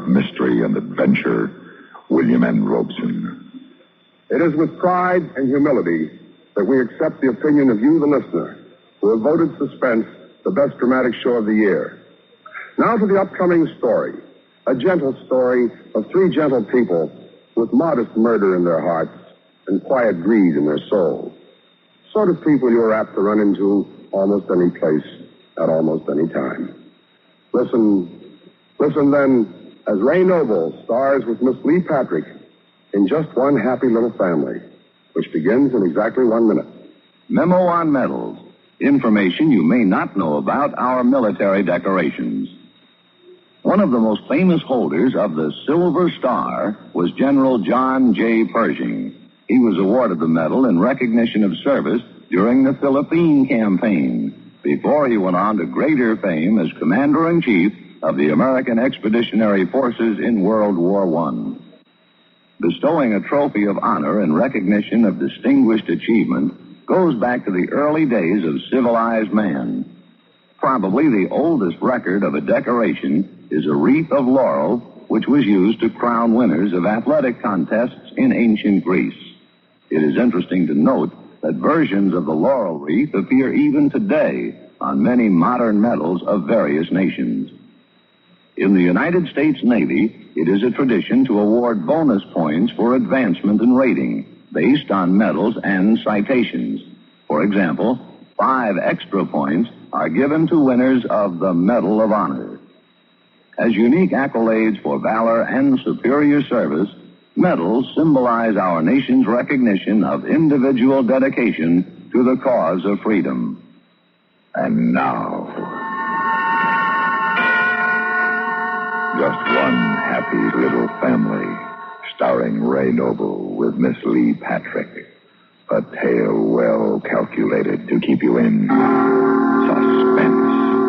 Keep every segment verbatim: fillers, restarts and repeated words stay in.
of mystery and adventure, William N. Robeson. It is with pride and humility that we accept the opinion of you, the listener, who have voted Suspense the best dramatic show of the year. Now to the upcoming story, a gentle story of three gentle people with modest murder in their hearts and quiet greed in their souls. Sort of people you're apt to run into almost any place at almost any time. Listen, listen then, as Ray Noble stars with Miss Lee Patrick in Just One Happy Little Family, which begins in exactly one minute. Memo on medals. Information you may not know about our military decorations. One of the most famous holders of the Silver Star was General John J. Pershing. He was awarded the medal in recognition of service during the Philippine Campaign, before he went on to greater fame as Commander-in-Chief of the American Expeditionary Forces in World War One. Bestowing a trophy of honor in recognition of distinguished achievement goes back to the early days of civilized man. Probably the oldest record of a decoration is a wreath of laurel, which was used to crown winners of athletic contests in ancient Greece. It is interesting to note that versions of the laurel wreath appear even today on many modern medals of various nations. In the United States Navy, it is a tradition to award bonus points for advancement in rating based on medals and citations. For example, five extra points are given to winners of the Medal of Honor. As unique accolades for valor and superior service, medals symbolize our nation's recognition of individual dedication to the cause of freedom. And now, Just One Happy Little Family, starring Ray Noble with Miss Lee Patrick. A tale well calculated to keep you in suspense.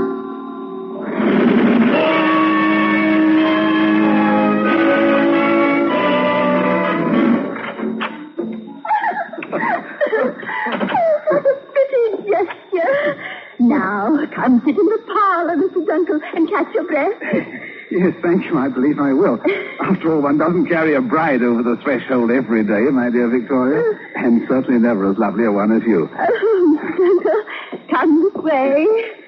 Now, come sit in the parlor, Mister Dunkel, and catch your breath. Yes, thank you. I believe I will. After all, one doesn't carry a bride over the threshold every day, my dear Victoria. And certainly never as lovely a one as you. Oh, Mister Dunkel, come this way.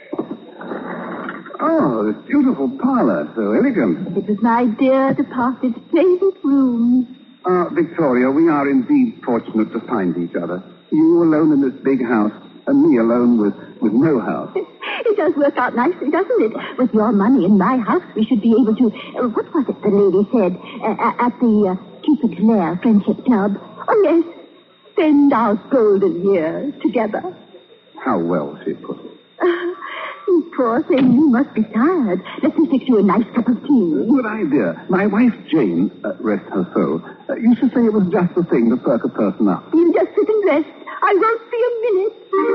Oh, this beautiful parlor, so elegant. It was my dear departed's favorite room. Ah, Victoria, we are indeed fortunate to find each other. You alone in this big house, and me alone with, with no house. It does work out nicely, doesn't it? With your money in my house, we should be able to... Uh, what was it the lady said uh, at the uh, Cupid's Lair Friendship Club? Oh, yes. Spend our golden years together. How well she put it. Uh, you poor thing, you must be tired. Let me fix you a nice cup of tea. Good idea. My wife, Jane, uh, rest her soul, uh, used to say it was just the thing to perk a person up. You just sit and rest. I won't be a minute.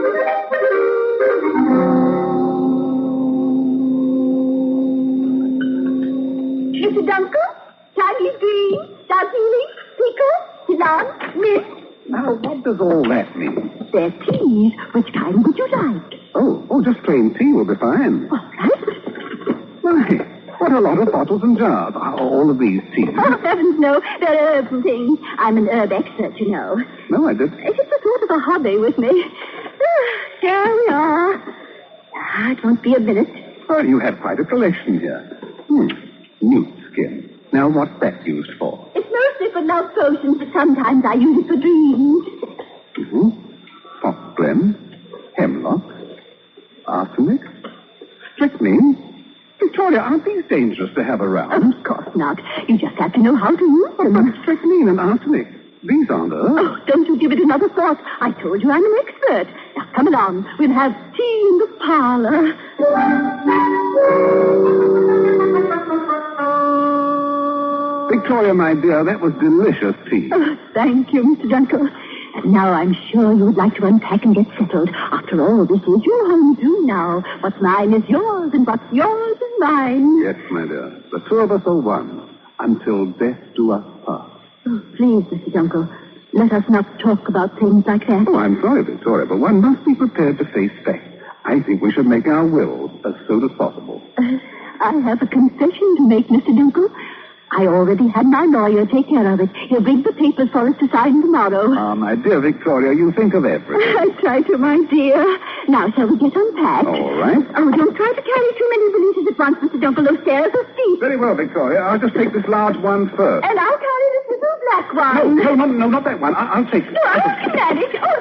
Mister Dunkel, Chinese green, Darjeeling, pickle, Ceylon, mint. Now, what does all that mean? They're teas. Which kind would you like? Oh, oh, just plain tea will be fine. All right. Why, what a lot of bottles and jars. All of these teas. Oh, heavens, no. They're herbs and things. I'm an herb expert, you know. No, I did. It's a sort of a hobby with me. Here we are. Ah, it won't be a minute. Oh, you have quite a collection here. Hmm. Newt skin. Now, what's that used for? It's mostly for love potions, but sometimes I use it for dreams. Mm-hmm. Foxglen, hemlock, arsenic, strychnine. Victoria, aren't these dangerous to have around? Of course not. You just have to know how to use them. But strychnine and arsenic, these aren't herbs. Oh, don't you give it another thought. I told you I'm an expert. Now, come along. We'll have tea in the parlor. Victoria, my dear, that was delicious tea. Oh, thank you, Mister Dunkel. And now I'm sure you would like to unpack and get settled. After all, this is your home, too, now. What's mine is yours, and what's yours is mine. Yes, my dear. The two of us are one, until death do us part. Oh, please, Mister Dunkel, let us not talk about things like that. Oh, I'm sorry, Victoria, but one must be prepared to face fact. I think we should make our wills as soon as possible. Uh, I have a confession to make, Mister Dunkel. I already had my lawyer take care of it. He'll bring the papers for us to sign tomorrow. Ah, my dear Victoria, you think of everything. I try to, my dear. Now, shall we get unpacked? All right. Oh, don't try to carry too many valises at once, Mister Dunkel. Those stairs are steep. Very well, Victoria. I'll just take this large one first. And I'll carry this little black No, one. no, no, no, not that one. I- I'll take it. No, I can manage. Oh,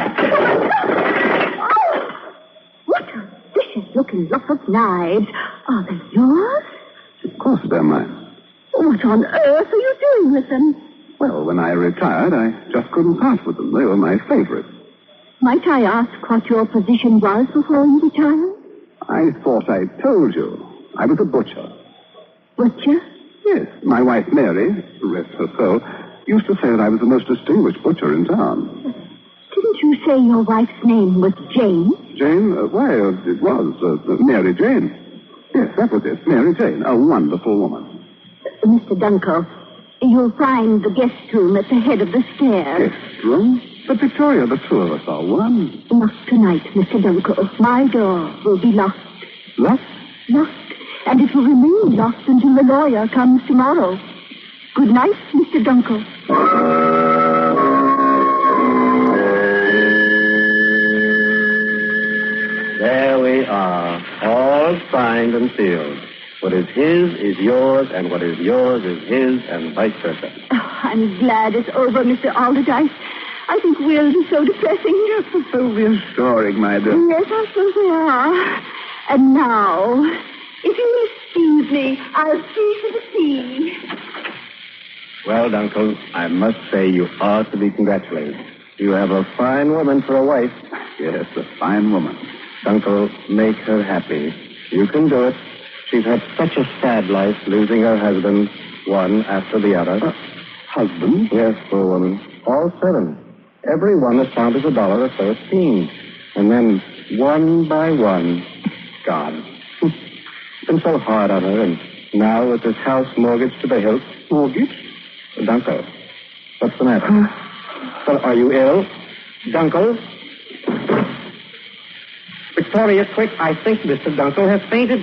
oh, oh. What a vicious-looking lot of knives. Are they yours? Of course they're mine. What on earth are you doing with them? Well, when I retired, I just couldn't part with them. They were my favorite. Might I ask what your position was before you retired? I thought I told you. I was a butcher. Butcher? Yes, my wife Mary, rest her soul, used to say that I was the most distinguished butcher in town. Didn't you say your wife's name was Jane? Jane? Uh, why, uh, it was uh, Mary Jane. Yes, that was it. Mary Jane, a wonderful woman. Uh, Mister Dunkel, you'll find the guest room at the head of the stairs. Guest room? But Victoria, the two of us are one. Not tonight, Mister Dunkel. My door will be locked. Locked? Locked. And it will remain locked until the lawyer comes tomorrow. Good night, Mister Dunkel. There we are, all signed and sealed. What is his is yours, and what is yours is his, and vice versa. Oh, I'm glad it's over, Mister Alderdice. I think wills are so depressing. Yes, it's so reassuring, my dear. Yes, I suppose they are. And now, if you will excuse me, I'll see to the tea. Well, Dunkel, I must say you are to be congratulated. You have a fine woman for a wife. Yes, a fine woman. Dunkel, make her happy. You can do it. She's had such a sad life, losing her husband, one after the other. Uh, husband? Yes, poor woman. All seven. Every one as sound as a dollar or thirteen. And then, one by one, gone. It's been so hard on her, and now with this house mortgaged to the hilt. Mortgage? Dunkel, what's the matter? Well, are you ill? Dunkel? Victoria, quick, I think Mister Dunkel has fainted.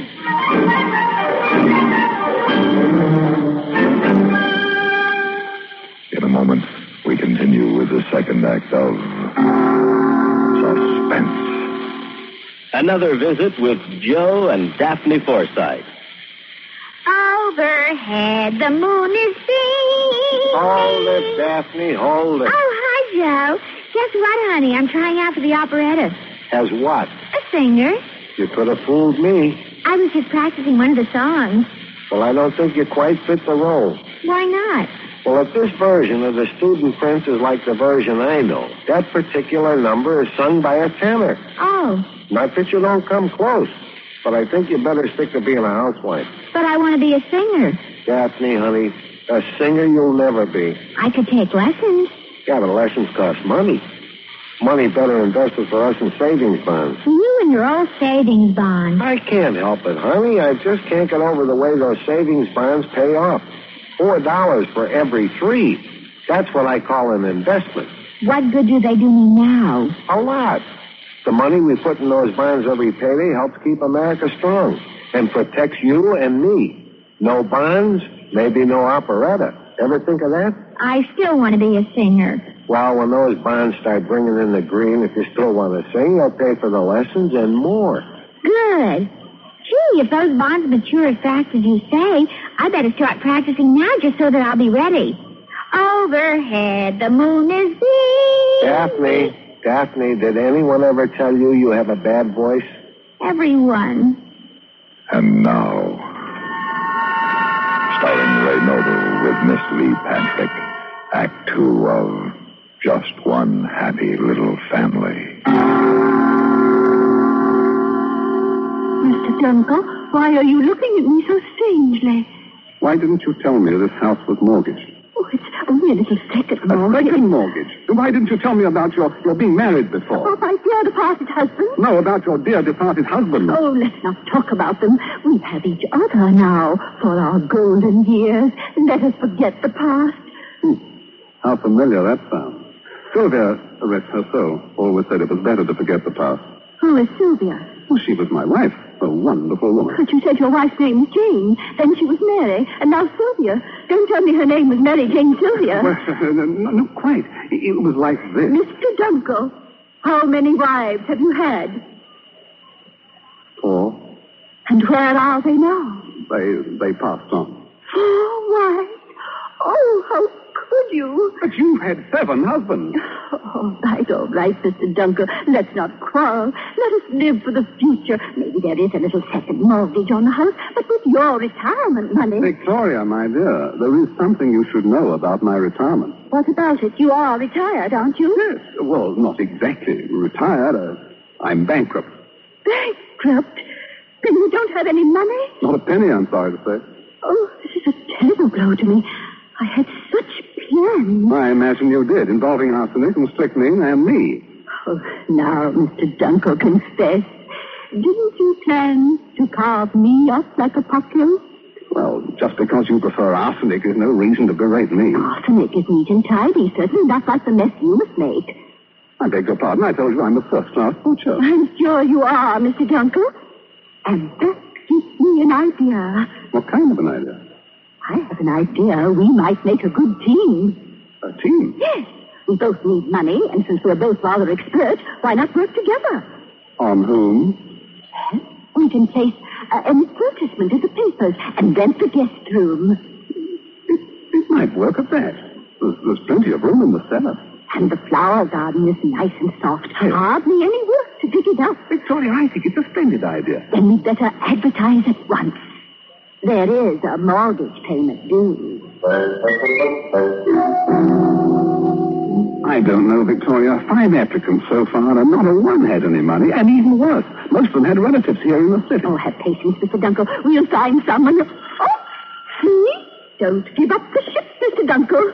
In a moment, we continue with the second act of Suspense. Another visit with Joe and Daphne Forsythe. Overhead, the moon is beaming. Hold it, Daphne, hold it. Oh, hi, Joe. Guess what, honey? I'm trying out for the operetta. As what? A singer. You could have fooled me. I was just practicing one of the songs. Well, I don't think you quite fit the role. Why not? Well, if this version of the Student Prince is like the version I know, that particular number is sung by a tenor. Oh, Not that you don't come close, but I think you better stick to being a housewife. but I want to be a singer. Daphne, honey, a singer you'll never be. I could take lessons. Yeah, but lessons cost money. Money better invested for us in savings bonds. You and your old savings bond. I can't help it, honey. I just can't get over the way those savings bonds pay off. Four dollars for every three. That's what I call an investment. What good do they do me now? A lot. The money we put in those bonds every payday helps keep America strong and protects you and me. No bonds, maybe no operetta. Ever think of that? I still want to be a singer. Well, when those bonds start bringing in the green, if you still want to sing, they'll pay for the lessons and more. Good. Gee, if those bonds mature as fast as you say, I better start practicing now just so that I'll be ready. Overhead, the moon is beaming. Daphne, Daphne, did anyone ever tell you you have a bad voice? Everyone. And now, starring Ray Noble with Miss Lee Patrick, Act Two of Just One Happy Little Family. Mister Dunkel, why are you looking at me so strangely? Why didn't you tell me this house was mortgaged? Oh, it's only a little second A mortgage. second mortgage? Why didn't you tell me about your, your being married before? Oh, my dear departed husband. No, about your dear departed husband. Oh, let's not talk about them. We have each other now for our golden years. Let us forget the past. Hmm. How familiar that sounds. Sylvia, rest her soul, always said it was better to forget the past. Who is Sylvia? Well, she was my wife. A wonderful woman. But you said your wife's name was Jane. Then she was Mary. And now Sylvia. Don't tell me her name was Mary Jane Sylvia. Well, uh, no, not quite. It, it was like this. Mister Dunkel, how many wives have you had? Four. And where are they now? They, they passed on. Four wives? Oh, how could you? But you've had seven husbands. All right, all right, Mister Dunkel. Let's not quarrel. Let us live for the future. Maybe there is a little second mortgage on the house, but with your retirement money... Victoria, my dear, there is something you should know about my retirement. What about it? You are retired, aren't you? Yes. Well, not exactly retired. Uh, I'm bankrupt. Bankrupt? Then you don't have any money? Not a penny, I'm sorry to say. Oh, this is a terrible blow to me. I had such plans. I imagine you did, involving arsenic and strychnine and me. Oh, now, Mister Dunkel, confess. Didn't you plan to carve me up like a poplar? Well, just because you prefer arsenic is no reason to berate me. Arsenic is neat and tidy, certainly not like the mess you must make. I beg your pardon. I told you I'm a first-class butcher. I'm sure you are, Mister Dunkel. And that gives me an idea. What kind of an idea? I have an idea we might make a good team. A team? Yes. We both need money, and since we're both rather expert, why not work together? On whom? We can place uh, an advertisement in the papers and rent the guest room. It, it might work at that. There's, there's plenty of room in the cellar. And the flower garden is nice and soft. Yes. Hardly any work to dig it up. Victoria, I think it's a splendid idea. Then we'd better advertise at once. There is a mortgage payment due. I don't know, Victoria. Five applicants so far, and not a one had any money. And even worse, most of them had relatives here in the city. Oh, have patience, Mister Dunkel. We'll find someone. Oh, see? Don't give up the ship, Mister Dunkel.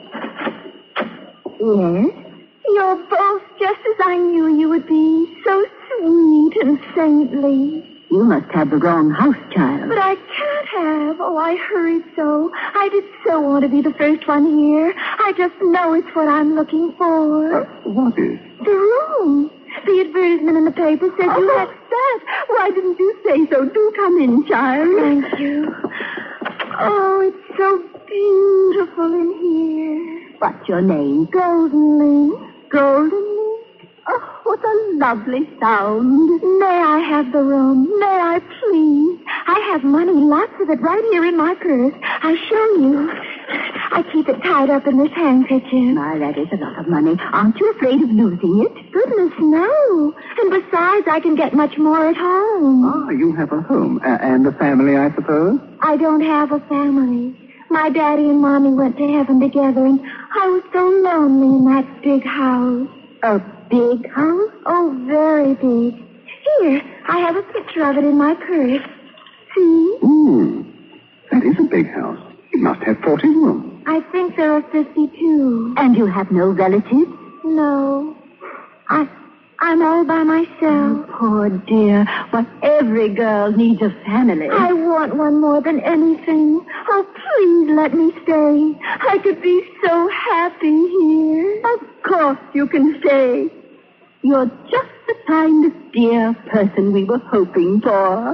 Yes? You're both just as I knew you would be. So sweet and saintly. You must have the wrong house, child. But I can't have. Oh, I hurried so. I did so want to be the first one here. I just know it's what I'm looking for. Uh, what is? The room. The advertisement in the paper said oh, you had... that. Why didn't you say so? Do come in, child. Thank you. Oh, it's so beautiful in here. What's your name? Golden Link. Golden Link? Oh, what a lovely sound. May I have the room? May I, please? I have money, lots of it, right here in my purse. I show you. I keep it tied up in this handkerchief. My, that is a lot of money. Aren't you afraid of losing it? Goodness, no. And besides, I can get much more at home. Ah, you have a home. A- and a family, I suppose? I don't have a family. My daddy and mommy went to heaven together, and I was so lonely in that big house. A big house? Oh, very big. Here, I have a picture of it in my purse. See? Hmm. That is a big house. It must have forty rooms. I think there are fifty-two. And you have no relatives? No. I, I'm all by myself. Oh, poor dear. But every girl needs a family. I want one more than anything. Oh, please let me stay. I could be so happy here. Of course you can stay. You're just the kind of dear person we were hoping for.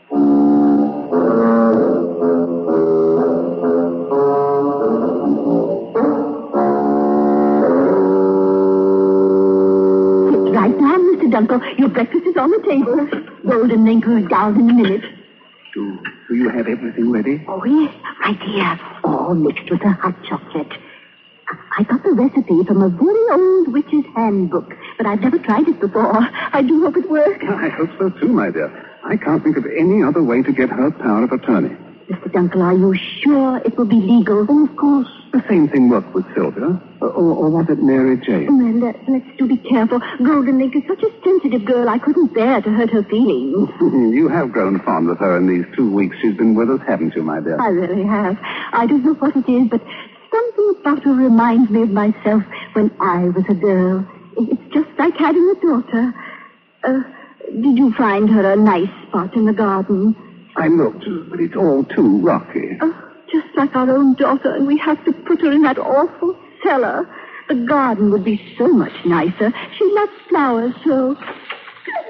Sit right down, Mister Dunkel. Your breakfast is on the table. Golden Link goes down in a minute. Do, do you have everything ready? Oh, yes, right here. All mixed with a hot chocolate. I got the recipe from a very old witch's handbook, but I've never tried it before. I do hope it works. I hope so, too, my dear. I can't think of any other way to get her power of attorney. Mister Dunkel, are you sure it will be legal? Oh, of course. The same thing worked with Sylvia. Or, or was it Mary Jane? Well, let, let's do be careful. Golden Link is such a sensitive girl, I couldn't bear to hurt her feelings. You have grown fond of her in these two weeks she's been with us, haven't you, my dear? I really have. I don't know what it is, but something about her reminds me of myself when I was a girl. It's just like having a daughter. Uh, did you find her a nice spot in the garden? I looked, but it's all too rocky. Oh, just like our own daughter, and we have to put her in that awful cellar. The garden would be so much nicer. She loves flowers so.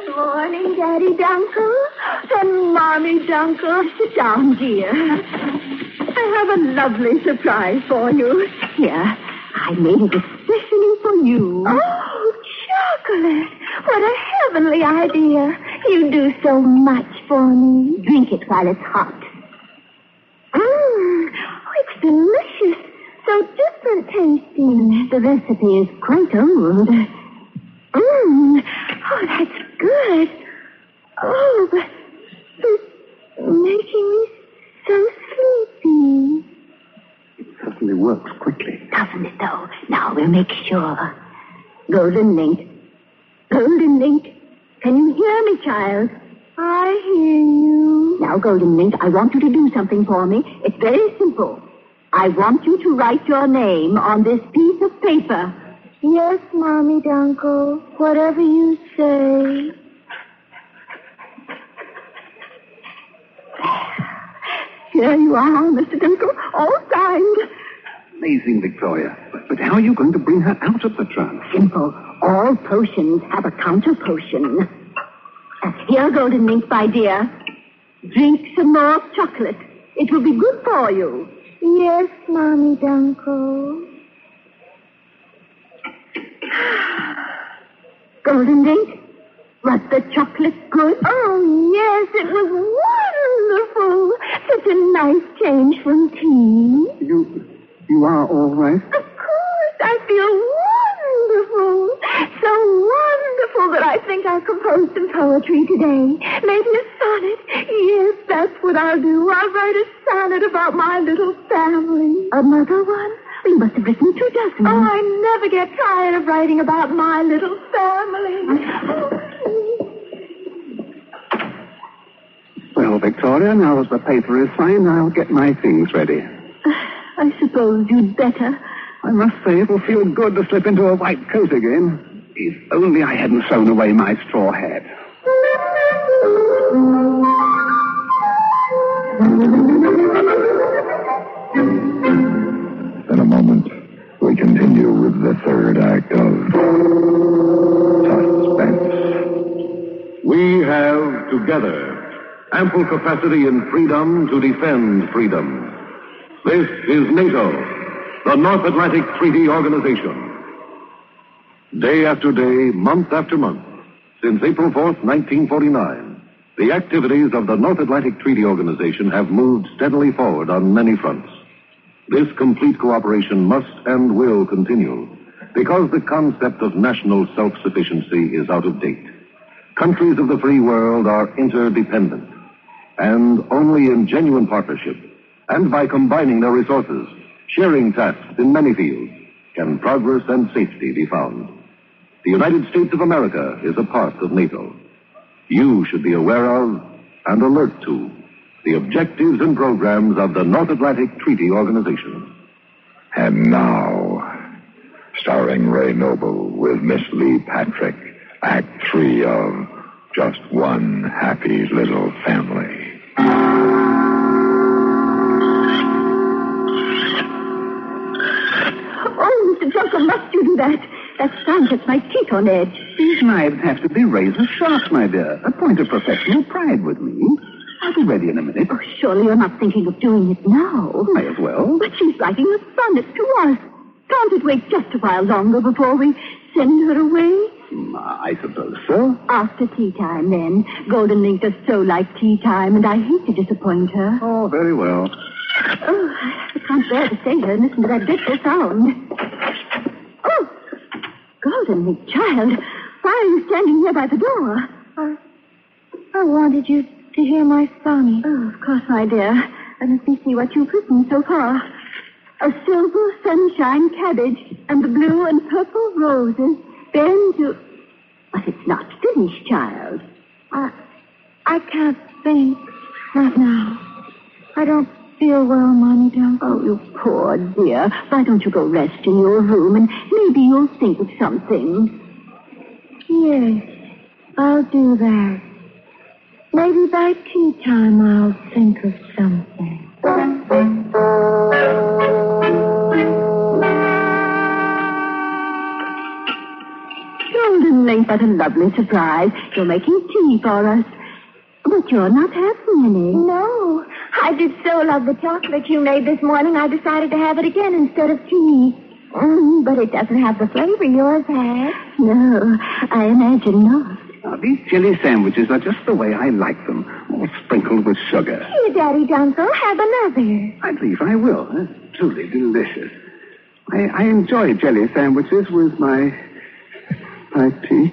Good morning, Daddy Dunkle. And Mommy Dunkle. Sit down, dear. I have a lovely surprise for you. Here, I made it especially for you. Oh, chocolate. What a heavenly idea. You do so much for me. Drink it while it's hot. Mmm, oh, it's delicious. So different tasting. The recipe is quite old. Mmm, oh, that's good. Oh, but it's making me so sleepy. It certainly works quickly. Doesn't it, though? Now we'll make sure. Golden Link. Golden Link. Can you hear me, child? I hear you. Now, Golden Link, I want you to do something for me. It's very simple. I want you to write your name on this piece of paper. Yes, Mommy Dunkle. Whatever you say. Here you are, Mister Dunkle, all signed. Amazing, Victoria. But, but how are you going to bring her out of the trance? Simple. All potions have a counter potion. Uh, here, Golden Link, my dear. Drink some more chocolate. It will be good for you. Yes, Mommy Dunkle. Golden Link, was the chocolate good? Oh, yes, it was wonderful. Such a nice change from tea. You, you are all right? Of course, I feel wonderful. So wonderful that I think I'll compose some poetry today. Maybe a sonnet. Yes, that's what I'll do. I'll write a sonnet about my little family. Another one? You must have written two dozen. Oh, I never get tired of writing about my little family. Well, Victoria, now as the paper is signed, I'll get my things ready. I suppose you'd better. I must say it'll feel good to slip into a white coat again. If only I hadn't sewn away my straw hat. In a moment, we continue with the third act of Suspense. We have together ample capacity and freedom to defend freedom. This is NATO, the North Atlantic Treaty Organization. Day after day, month after month, since April fourth, nineteen forty-nine, the activities of the North Atlantic Treaty Organization have moved steadily forward on many fronts. This complete cooperation must and will continue because the concept of national self-sufficiency is out of date. Countries of the free world are interdependent, and only in genuine partnership and by combining their resources, sharing tasks in many fields, can progress and safety be found. The United States of America is a part of NATO. You should be aware of and alert to the objectives and programs of the North Atlantic Treaty Organization. And now, starring Ray Noble with Miss Lee Patrick, Act Three of Just One Happy Little Family. Oh, Mister Drunkle, must you do that? That sound sets my teeth on edge. These knives have to be razor sharp, my dear. A point of professional pride with me. I'll be ready in a minute. Oh, surely you're not thinking of doing it now. May as well. But she's writing a sonnet to us. Can't it wait just a while longer before we send her away? Mm, I suppose so. After tea time, then. Golden Link does so like tea time, and I hate to disappoint her. Oh, very well. Oh, I can't bear to stay here and listen to that dreadful sound. Oh, Golden Link, child, why are you standing here by the door? I, I wanted you to hear my sonnet. Oh, of course, my dear. And let me see what you've written so far. A silver sunshine cabbage and the blue and purple roses bend to... But it's not finished, child. I, I can't think. Not now. I don't feel well, Mommy Dunkle. Oh, you poor dear. Why don't you go rest in your room and maybe you'll think of something. Yes, I'll do that. Maybe by tea time I'll think of something. Golden Link, isn't that a lovely surprise? You're making tea for us. But you're not having any. No. I did so love the chocolate you made this morning, I decided to have it again instead of tea. Mm, but it doesn't have the flavor yours has. No, I imagine not. Now, these jelly sandwiches are just the way I like them, all sprinkled with sugar. Here, Daddy Dunkel, have another. I believe I will. They're truly delicious. I, I enjoy jelly sandwiches with my, my tea.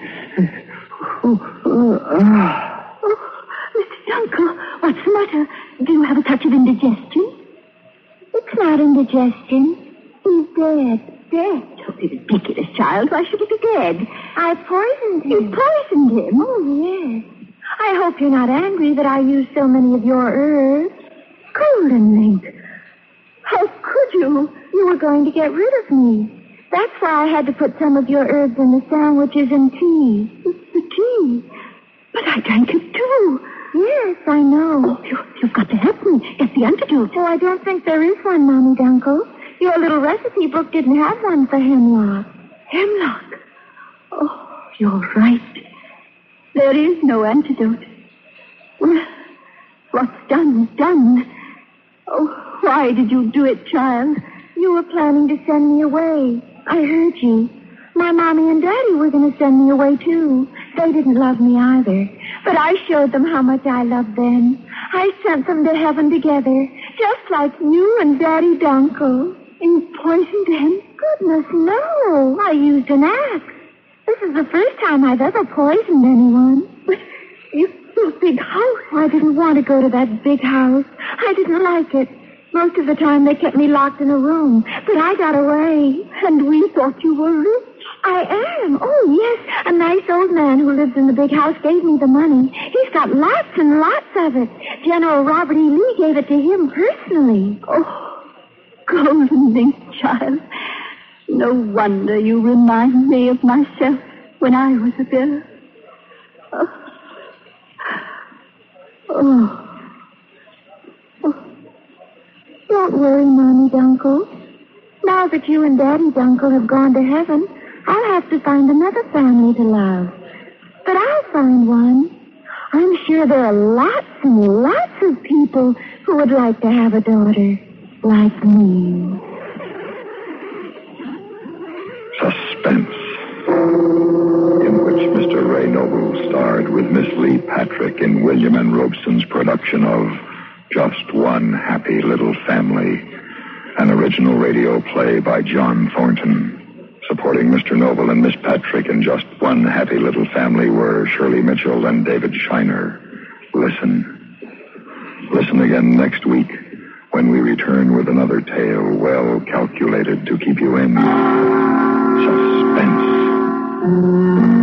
Oh, oh, ah. Mister Dunkel, what's the matter? Do you have a touch of indigestion? It's not indigestion. He's dead. Dead? Oh, you ridiculous child. Why should he be dead? I poisoned him. You poisoned him? Oh, yes. I hope you're not angry that I used so many of your herbs. Golden Link. How could you? You were going to get rid of me. That's why I had to put some of your herbs in the sandwiches and tea. The tea? But I drank it too. Yes, I know. Oh, you, you've got to help me. Get the antidote. Oh, I don't think there is one, Mommy Dunkel. Your little recipe book didn't have one for hemlock. Hemlock? Oh, you're right. There is no antidote. Well, what's done is done. Oh, why did you do it, child? You were planning to send me away. I heard you. My Mommy and Daddy were going to send me away, too. They didn't love me either. But I showed them how much I loved them. I sent them to heaven together, just like you and Daddy Dunkel. You poisoned him? Goodness, no. I used an axe. This is the first time I've ever poisoned anyone. But you, your big house. I didn't want to go to that big house. I didn't like it. Most of the time they kept me locked in a room. But I got away. And we thought you were rich. I am. Oh, yes. A nice old man who lives in the big house gave me the money. He's got lots and lots of it. General Robert E. Lee gave it to him personally. Oh. Golden Link, child. No wonder you remind me of myself when I was a girl. Oh. Oh. Oh. Don't worry, Mommy Dunkel. Now that you and Daddy Dunkel have gone to heaven, I'll have to find another family to love. But I'll find one. I'm sure there are lots and lots of people who would like to have a daughter like me. Suspense, in which Mister Ray Noble starred with Miss Lee Patrick in William N. Robeson's production of Just One Happy Little Family, an original radio play by John Thornton. Supporting Mister Noble and Miss Patrick in Just One Happy Little Family were Shirley Mitchell and David Shiner. Listen. Listen again next week when we return with another tale well calculated to keep you in suspense.